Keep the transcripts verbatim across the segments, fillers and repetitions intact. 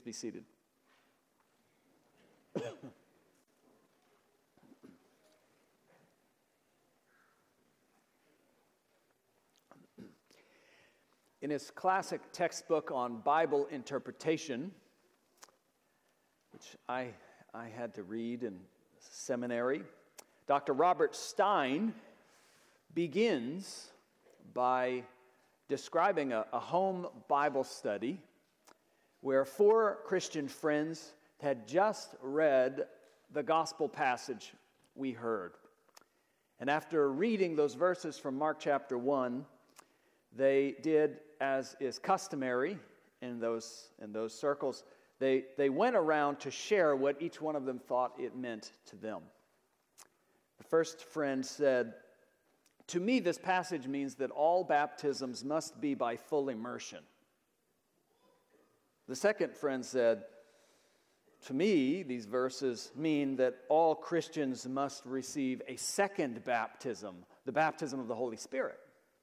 be seated. In his classic textbook on Bible interpretation, which I, I had to read in seminary, Doctor Robert Stein begins by describing a, a home Bible study where four Christian friends had just read the gospel passage we heard. And after reading those verses from Mark chapter one, they did, as is customary in those in those circles, they, they went around to share what each one of them thought it meant to them. The first friend said, "To me, this passage means that all baptisms must be by full immersion." The second friend said, "To me, these verses mean that all Christians must receive a second baptism, the baptism of the Holy Spirit."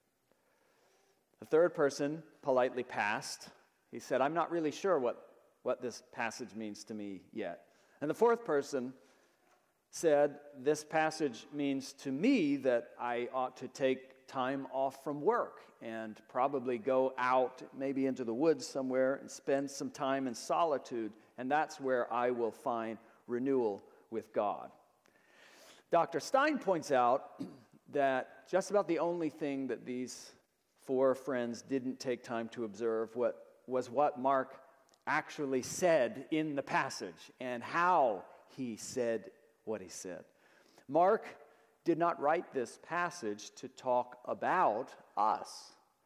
The third person politely passed. He said, "I'm not really sure what, what this passage means to me yet." And the fourth person said, "This passage means to me that I ought to take time off from work and probably go out maybe into the woods somewhere and spend some time in solitude, and that's where I will find renewal with God." Doctor Stein points out that just about the only thing that these four friends didn't take time to observe what was what Mark actually said in the passage and how he said what he said. Mark did not write this passage to talk about us,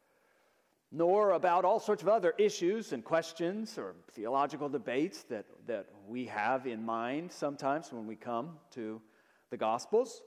nor about all sorts of other issues and questions or theological debates that, that we have in mind sometimes when we come to the Gospels.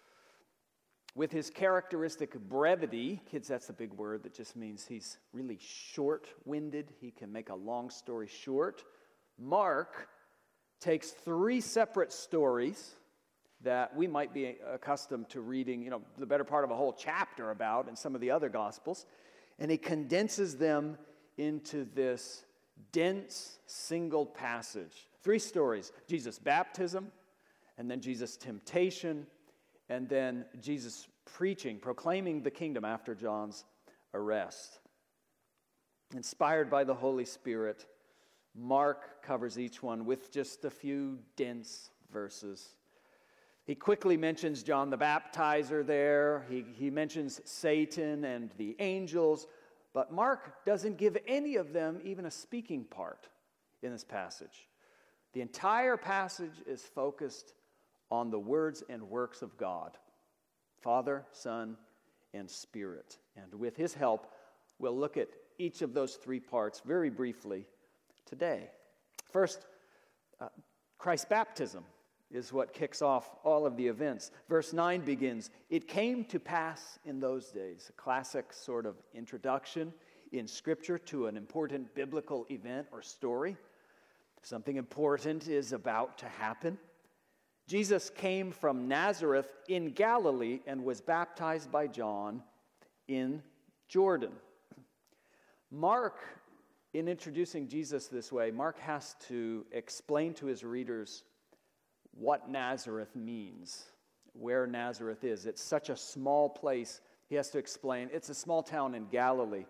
With his characteristic brevity, kids, that's a big word that just means he's really short-winded. He can make a long story short. Mark takes three separate stories that we might be accustomed to reading, you know, the better part of a whole chapter about in some of the other Gospels, and he condenses them into this dense, single passage. Three stories: Jesus' baptism, and then Jesus' temptation, and then Jesus preaching, proclaiming the kingdom after John's arrest. Inspired by the Holy Spirit, Mark covers each one with just a few dense verses. He quickly mentions John the Baptizer there. He, he mentions Satan and the angels, but Mark doesn't give any of them even a speaking part in this passage. The entire passage is focused on the words and works of God, Father, Son, and Spirit. And with his help, we'll look at each of those three parts very briefly today. First, uh, Christ's baptism is what kicks off all of the events. Verse nine begins, "It came to pass in those days," a classic sort of introduction in Scripture to an important biblical event or story. Something important is about to happen. Jesus came from Nazareth in Galilee and was baptized by John in Jordan. Mark, in introducing Jesus this way, Mark has to explain to his readers what Nazareth means, where Nazareth is. It's such a small place. He has to explain. It's a small town in Galilee.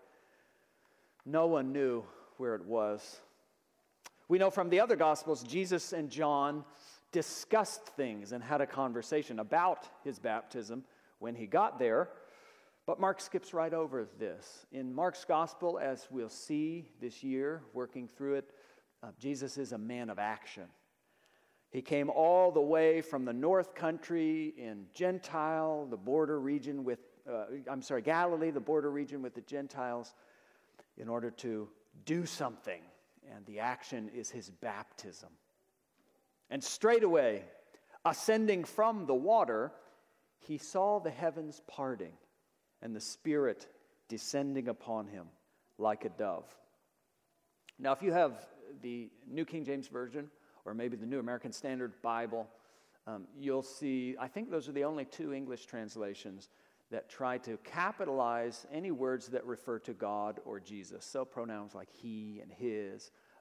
No one knew where it was. We know from the other Gospels, Jesus and John discussed things and had a conversation about his baptism when he got there. But Mark skips right over this. In Mark's gospel, as we'll see this year, working through it, uh, Jesus is a man of action. He came all the way from the north country in Gentile, the border region with, uh, I'm sorry, Galilee, the border region with the Gentiles, in order to do something. And the action is his baptism. And straightway, ascending from the water, he saw the heavens parting and the Spirit descending upon him like a dove. Now, if you have the New King James Version or maybe the New American Standard Bible, um, you'll see, I think those are the only two English translations that try to capitalize any words that refer to God or Jesus. So pronouns like he and his,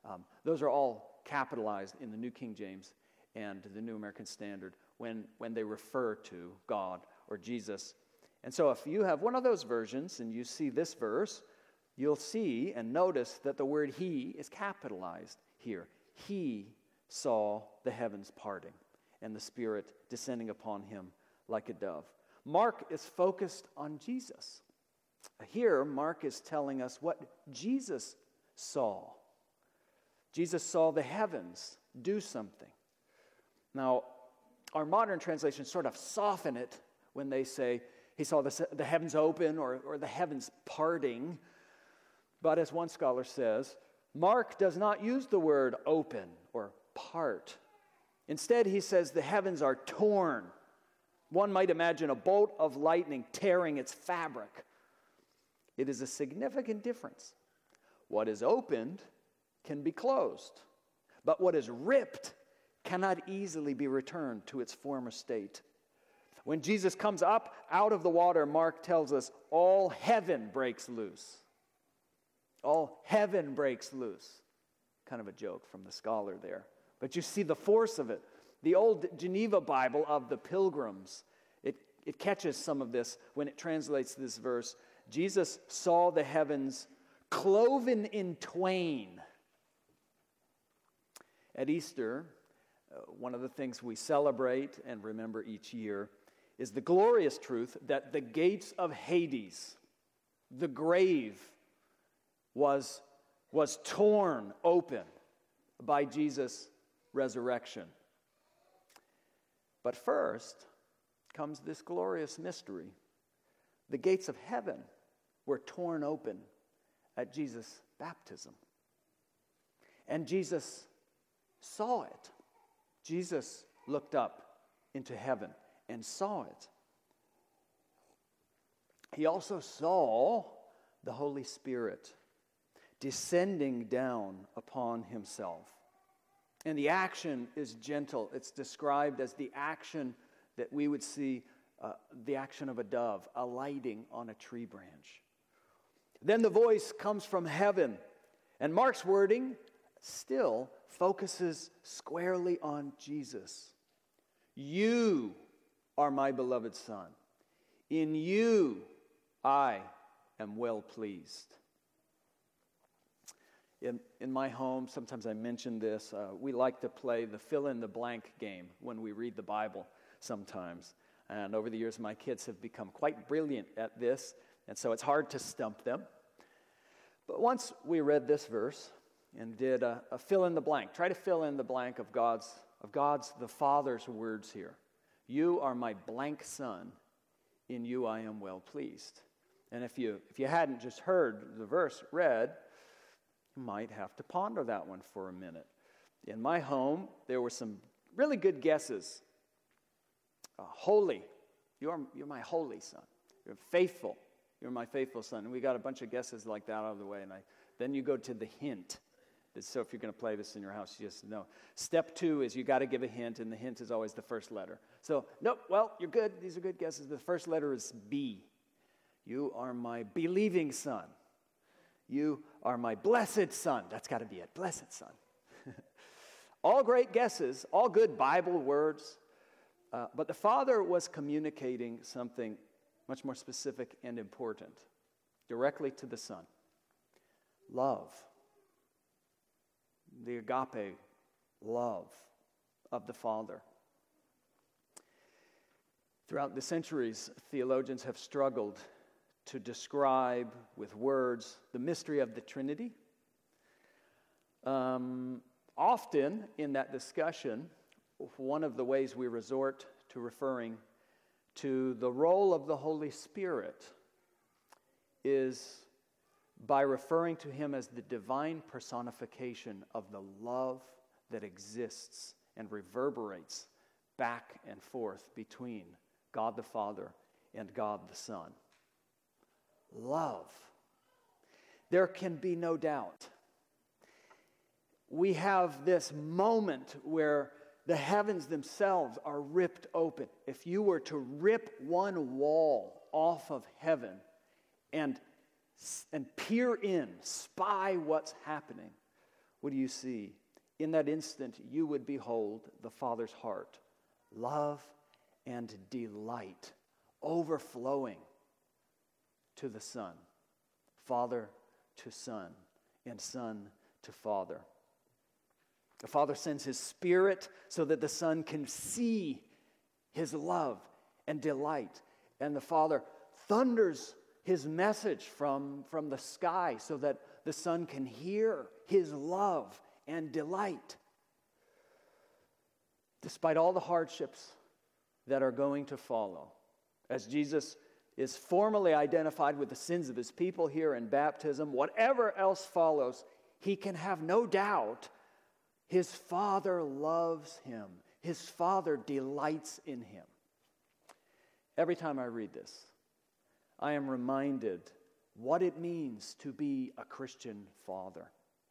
Um, those are all capitalized in the New King James and the New American Standard when, when they refer to God or Jesus. And so if you have one of those versions and you see this verse, you'll see and notice that the word he is capitalized here. He saw the heavens parting and the Spirit descending upon him like a dove. Mark is focused on Jesus. Here, Mark is telling us what Jesus saw. Jesus saw the heavens do something. Now, our modern translations sort of soften it when they say he saw the, the heavens open or, or the heavens parting. But as one scholar says, Mark does not use the word open or part. Instead, he says the heavens are torn. One might imagine a bolt of lightning tearing its fabric. It is a significant difference. What is opened can be closed, but what is ripped cannot easily be returned to its former state. When Jesus comes up out of the water, Mark tells us all heaven breaks loose. All heaven breaks loose. Kind of a joke from the scholar there. But you see the force of it. The old Geneva Bible of the Pilgrims, it, it catches some of this when it translates this verse. Jesus saw the heavens cloven in twain. At Easter, uh, one of the things we celebrate and remember each year is the glorious truth that the gates of Hades, the grave, was, was torn open by Jesus' resurrection. But first comes this glorious mystery. The gates of heaven were torn open at Jesus' baptism. And Jesus saw it. Jesus looked up into heaven and saw it. He also saw the Holy Spirit descending down upon himself. And the action is gentle. It's described as the action that we would see, uh, the action of a dove alighting on a tree branch. Then the voice comes from heaven, and Mark's wording still focuses squarely on Jesus. You are my beloved Son. In you I am well pleased. In, in my home, sometimes I mention this, uh, we like to play the fill-in-the-blank game when we read the Bible sometimes. And over the years, my kids have become quite brilliant at this, and so it's hard to stump them. But once we read this verse and did a, a fill-in-the-blank, try to fill in the blank of God's, of God's, the Father's words here. You are my blank Son, in you I am well pleased. And if you, if you hadn't just heard the verse read, you might have to ponder that one for a minute. In my home, there were some really good guesses. Uh, holy, you are, you're my holy Son. You're faithful, you're my faithful Son. And we got a bunch of guesses like that out of the way. And I, then you go to the hint. So if you're going to play this in your house, you just know. Step two is you got to give a hint, and the hint is always the first letter. So, nope, well, you're good. These are good guesses. The first letter is B. You are my believing Son. You are my blessed Son. That's got to be it. Blessed Son. All great guesses, all good Bible words. Uh, but the Father was communicating something much more specific and important directly to the Son. Love. The agape love of the Father. Throughout the centuries, theologians have struggled to describe with words the mystery of the Trinity. Um, often in that discussion, one of the ways we resort to referring to the role of the Holy Spirit is by referring to him as the divine personification of the love that exists and reverberates back and forth between God the Father and God the Son. Love. There can be no doubt. We have this moment where the heavens themselves are ripped open. If you were to rip one wall off of heaven and, and peer in, spy what's happening, what do you see? In that instant, you would behold the Father's heart, love and delight overflowing to the Son, Father to Son, and Son to Father. The Father sends His Spirit so that the Son can see His love and delight. And the Father thunders His message from, from the sky so that the Son can hear His love and delight. Despite all the hardships that are going to follow, as Jesus is formally identified with the sins of His people here in baptism, whatever else follows, He can have no doubt His Father loves Him. His Father delights in Him. Every time I read this, I am reminded what it means to be a Christian father.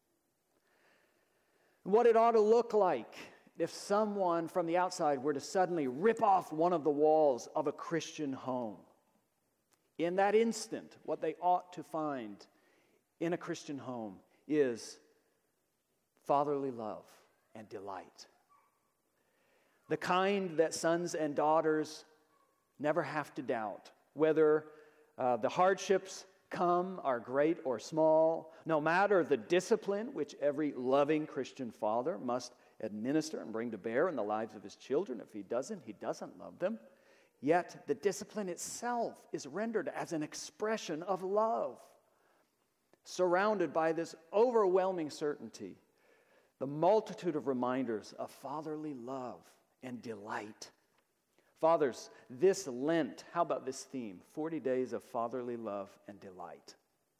What it ought to look like if someone from the outside were to suddenly rip off one of the walls of a Christian home. In that instant, what they ought to find in a Christian home is fatherly love and delight. The kind that sons and daughters never have to doubt, whether uh, the hardships come are great or small, no matter the discipline which every loving Christian father must administer and bring to bear in the lives of his children. If he doesn't, he doesn't love them. Yet the discipline itself is rendered as an expression of love, surrounded by this overwhelming certainty, the multitude of reminders of fatherly love and delight. Fathers, this Lent, how about this theme? forty days of fatherly love and delight.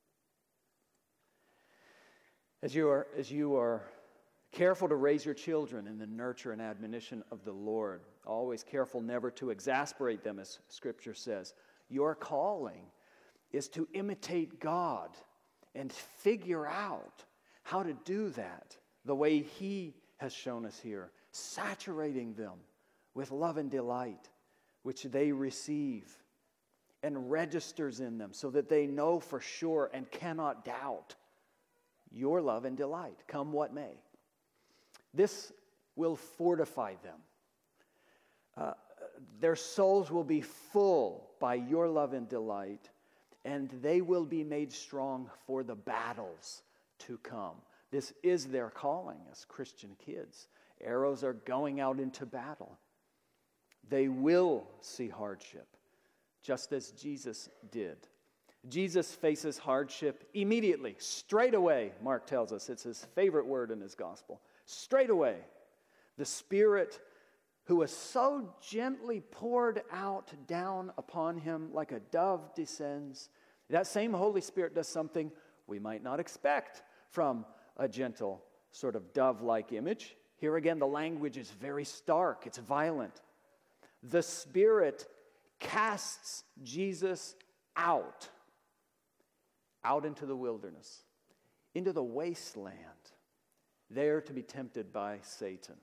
As you are, as you are careful to raise your children in the nurture and admonition of the Lord, always careful never to exasperate them, as Scripture says, your calling is to imitate God and figure out how to do that the way He has shown us here, saturating them with love and delight, which they receive and registers in them so that they know for sure and cannot doubt your love and delight, come what may. This will fortify them. Uh, their souls will be full by your love and delight, and they will be made strong for the battles to come. This is their calling as Christian kids. Arrows are going out into battle. They will see hardship, just as Jesus did. Jesus faces hardship immediately, straight away, Mark tells us. It's his favorite word in his gospel. Straight away, the Spirit who was so gently poured out down upon him like a dove descends. That same Holy Spirit does something we might not expect from a gentle sort of dove-like image. Here again, the language is very stark. It's violent. The Spirit casts Jesus out, out into the wilderness, into the wasteland, there to be tempted by Satan.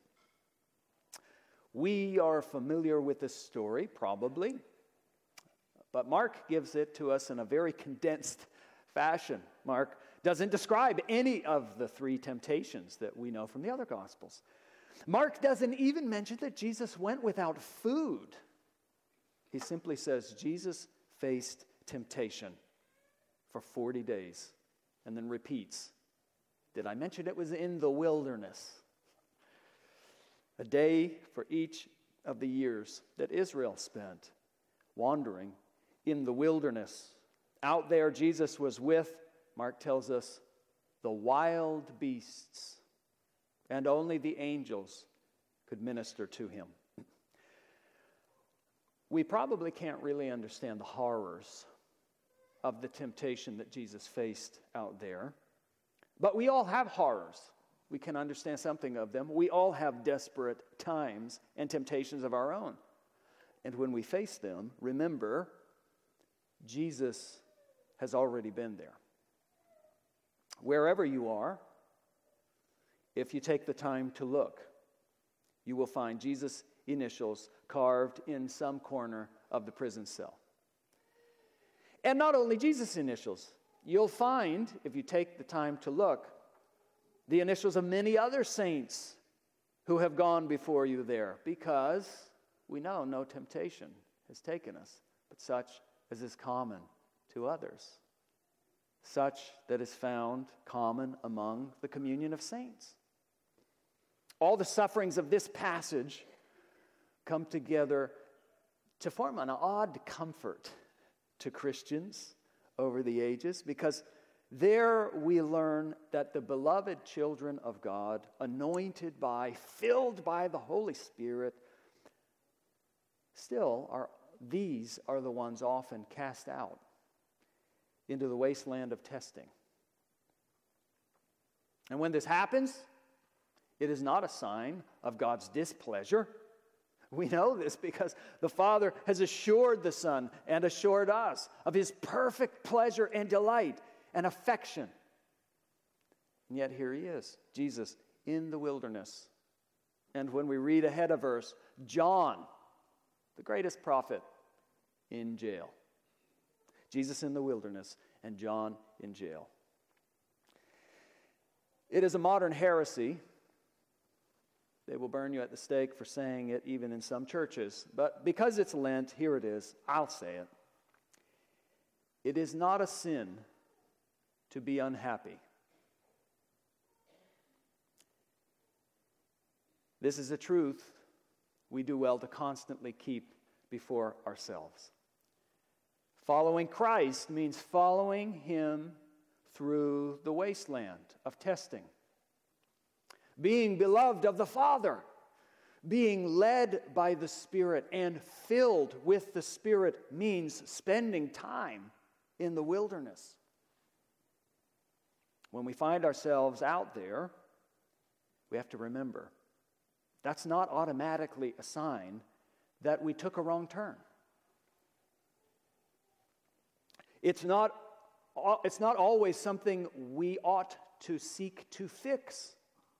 We are familiar with this story, probably, but Mark gives it to us in a very condensed fashion. Mark doesn't describe any of the three temptations that we know from the other Gospels. Mark doesn't even mention that Jesus went without food. He simply says Jesus faced temptation for forty days and then repeats, did I mention it was in the wilderness? A day for each of the years that Israel spent wandering in the wilderness. Out there, Jesus was with, Mark tells us, the wild beasts, and only the angels could minister to him. We probably can't really understand the horrors of the temptation that Jesus faced out there, but we all have horrors. We can understand something of them. We all have desperate times and temptations of our own. And when we face them, remember, Jesus has already been there. Wherever you are, if you take the time to look, you will find Jesus' initials carved in some corner of the prison cell. And not only Jesus' initials, you'll find, if you take the time to look, the initials of many other saints who have gone before you there, because we know no temptation has taken us, but such as is common to others, such that is found common among the communion of saints. All the sufferings of this passage come together to form an odd comfort to Christians over the ages, because there we learn that the beloved children of God, anointed by, filled by the Holy Spirit, still are, these are the ones often cast out into the wasteland of testing. And when this happens, it is not a sign of God's displeasure. We know this because the Father has assured the Son and assured us of His perfect pleasure and delight and affection. And yet here He is, Jesus, in the wilderness. And when we read ahead of verse, John, the greatest prophet, in jail. Jesus in the wilderness and John in jail. It is a modern heresy. They will burn you at the stake for saying it, even in some churches. But because it's Lent, here it is. I'll say it. It is not a sin to be unhappy. This is a truth we do well to constantly keep before ourselves. Following Christ means following Him through the wasteland of testing. Being beloved of the Father, being led by the Spirit and filled with the Spirit means spending time in the wilderness. When we find ourselves out there, we have to remember that's not automatically a sign that we took a wrong turn. It's not, it's not always something we ought to seek to fix.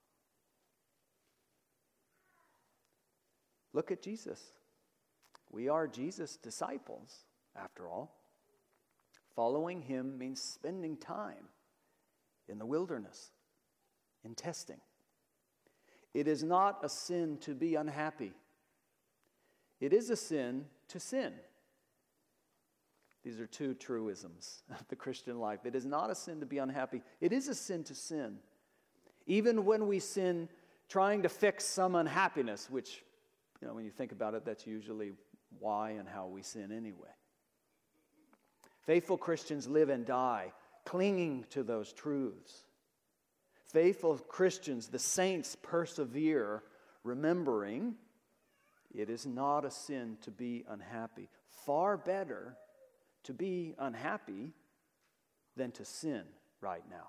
Look at Jesus. We are Jesus' disciples, after all. Following Him means spending time in the wilderness, in testing. It is not a sin to be unhappy. It is a sin to sin. These are two truisms of the Christian life. It is not a sin to be unhappy. It is a sin to sin. Even when we sin trying to fix some unhappiness, which, you know, when you think about it, that's usually why and how we sin anyway. Faithful Christians live and die clinging to those truths. Faithful Christians, the saints, persevere, remembering it is not a sin to be unhappy. Far better to be unhappy than to sin right now.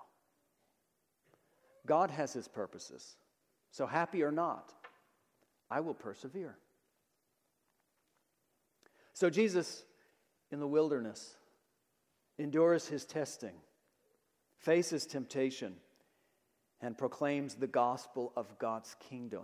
God has His purposes. So happy or not, I will persevere. So Jesus, in the wilderness, endures His testing, faces temptation, and proclaims the gospel of God's kingdom.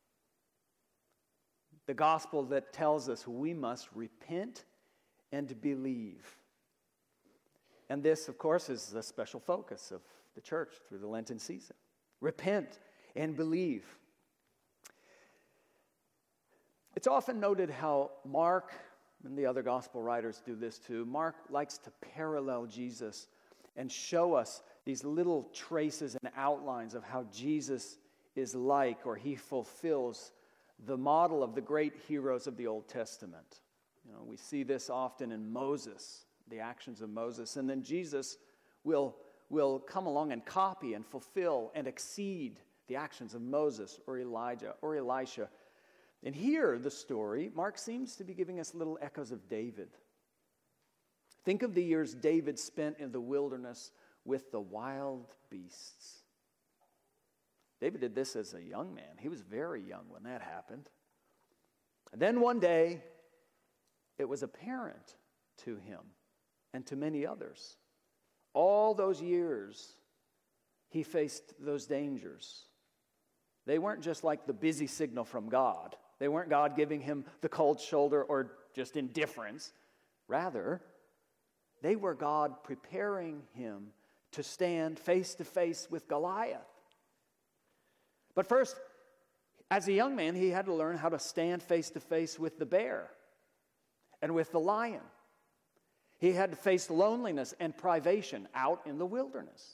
The gospel that tells us we must repent and believe. And this, of course, is the special focus of the church through the Lenten season. Repent and believe. It's often noted how Mark, and the other gospel writers do this too, Mark likes to parallel Jesus and show us these little traces and outlines of how Jesus is like, or He fulfills the model of the great heroes of the Old Testament. You know, we see this often in Moses, the actions of Moses, and then Jesus will, will come along and copy and fulfill and exceed the actions of Moses or Elijah or Elisha. And here, the story, Mark seems to be giving us little echoes of David. Think of the years David spent in the wilderness with the wild beasts. David did this as a young man. He was very young when that happened. And then one day, it was apparent to him and to many others. All those years, he faced those dangers. They weren't just like the busy signal from God. They weren't God giving him the cold shoulder or just indifference. Rather, they were God preparing him to stand face to face with Goliath But first, as a young man, he had to learn how to stand face to face with the bear and with the lion. He had to face loneliness and privation out in the wilderness.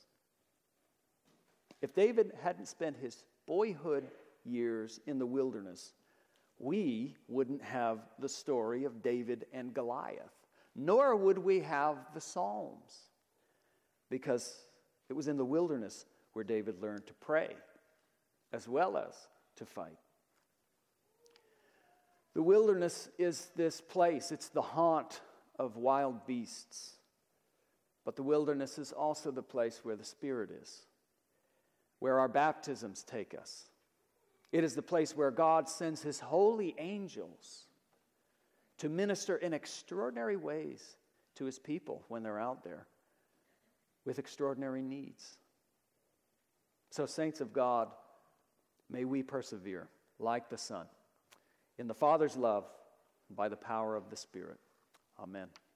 If David hadn't spent his boyhood years in the wilderness, we wouldn't have the story of David and Goliath, nor would we have the Psalms, because it was in the wilderness where David learned to pray as well as to fight. The wilderness is this place. It's the haunt of wild beasts. But the wilderness is also the place where the Spirit is, where our baptisms take us. It is the place where God sends his holy angels to minister in extraordinary ways to his people when they're out there with extraordinary needs. So, saints of God, may we persevere like the Son in the Father's love by the power of the Spirit. Amen.